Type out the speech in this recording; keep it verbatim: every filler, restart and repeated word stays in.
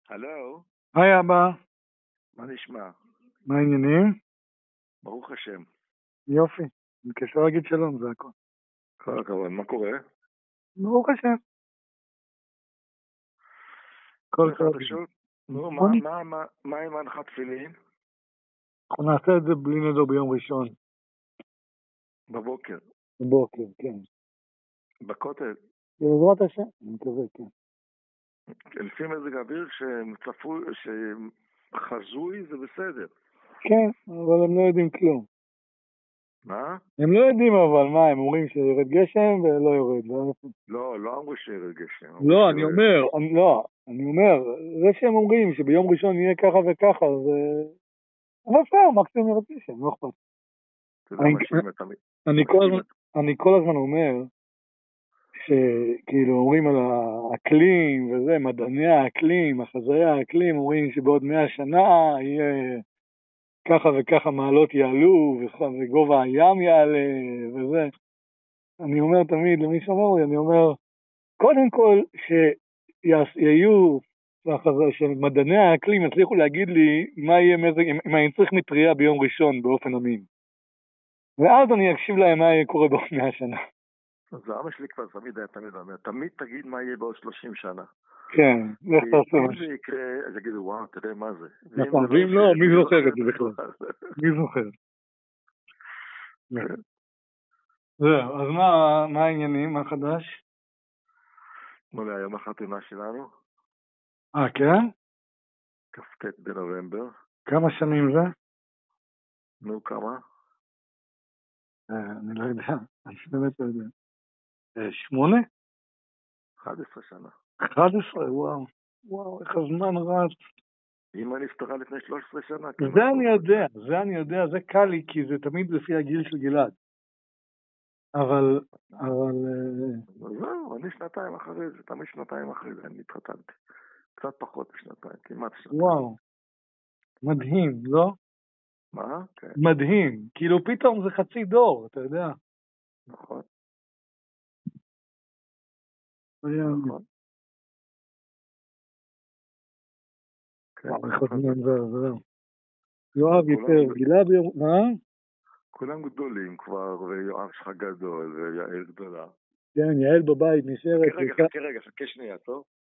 הלו, היי אבא, מה נשמע? מה העניינים? ברוך השם. יופי, מתקשר להגיד שלום, זה הכל. כל הכבוד, מה קורה? ברוך השם. כל אין טוב. חדשות? נו, מה, בוא נ- מה, מה, מה עם הנחת תפילין? אנחנו נעשה את זה בלי נדר ביום ראשון, בבוקר, בבוקר, כן. בכותל. בעזרת השם, אני מקווה, כן. לפי מזג האוויר שצפוי, שחזוי זה בסדר. כן, אבל הם לא יודעים כלום. מה? הם לא יודעים אבל מה, הם אומרים שירד גשם ולא יורד. לא, לא, לא אמרו שירד גשם. אמרו לא ש- אני אומר, אני, לא, אני אומר, זה שהם אומרים שביום ראשון יהיה ככה וככה, זה... אבל בסדר, מקסימום ירד גשם, לא אכפת. אתה יודע, אני, משלים את המ... אני, כל משלים הזמן, את... אני כל הזמן אומר, שכאילו אומרים על האקלים וזה, מדעני האקלים, החזאי האקלים, אומרים שבעוד מאה שנה יהיה ככה וככה מעלות יעלו, וגובה הים יעלה, וזה. אני אומר תמיד למי שאומר לי, אני אומר, קודם כל שיהיו, שמדעני האקלים יצליחו להגיד לי מה יהיה מזג, אם אני צריך מטריה ביום ראשון באופן אמין. ואז אני אקשיב להם מה יהיה קורה בעוד מאה שנה. אז אבא שלי כבר תמיד היה תמיד אומר, תמיד תגיד מה יהיה בעוד שלושים שנה. כן, לך תעשה אם משהו. זה יקרה, אז יגידו, וואו, אתה יודע מה זה. נכון, זה ואם לא, יקרה, מי זוכר את זה בכלל? בכלל? מי זוכר? זהו, אז מה, מה העניינים? מה חדש? מולי, היום החתונה שלנו, אה, כן? כ"ט בנובמבר. כמה שנים זה? נו, כמה? אה, אני לא יודע, אני באמת לא יודע. אה, שמונה? אחת עשרה שנה. אחד עשרה, וואו. וואו, איך הזמן רץ. אמא נפטרה לפני שלוש עשרה שנה. זה אני יודע, זה אני יודע, זה קל לי, כי זה תמיד לפי הגיל של גלעד. אבל, אבל... זהו, אני שנתיים אחרי זה, תמיד שנתיים אחרי זה, אני התחתנתי. קצת פחות משנתיים, כמעט שנתיים. וואו, מדהים, לא? מה? כן. מדהים, כאילו פתאום זה חצי דור, אתה יודע. נכון. נכון. כן. איך הזמן זה, זהו. יואב יותר, גלעד יום... מה? כולם גדולים כבר, ויואב שלך גדול, ויעל גדולה. כן, יעל בבית נשארת. חכה רגע, חכה רגע, חכה שנייה, טוב?